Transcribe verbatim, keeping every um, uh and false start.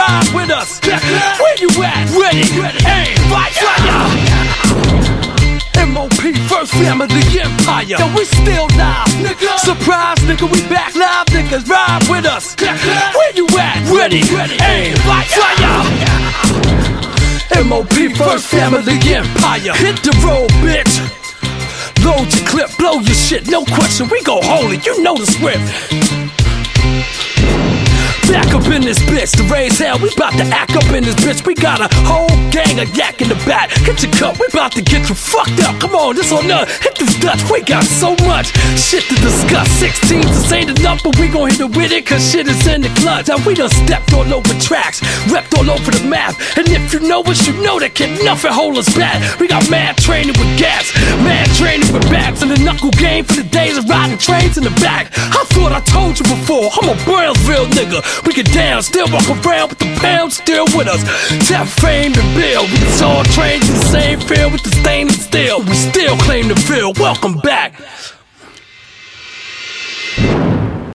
ride with us. Where you at? Ready, aim, fire. M O P, First Family Empire. Yo, we still live, nigga. Surprise, nigga, we back live, niggas. Ride with us. Where you at? Ready, aim, fire. M O P, First Family Empire. Hit the road, bitch. Load your clip, blow your shit, no question. We go holy, you know the script. Back up in this bitch, to raise hell, we bout to act up in this bitch. We got a whole gang of yak in the back. Get your cup, we bout to get you fucked up. Come on, this on us, hit this Dutch. We got so much shit to discuss. Sixteen to say the number, we gon' hit it with it, cause shit is in the clutch. Now we done stepped all over tracks, repped all over the map. And if you know us, you know that can nothing hold us back. We got mad training with gas, mad training with backs, and the knuckle game for the days of riding trains in the back. I thought I told you before, I'm a Brownsville nigga. We get down, still walk around with the pound still with us. Tap Fame and Bill, we was all trained in the same field with the stainless steel. We still claim the field. Welcome back.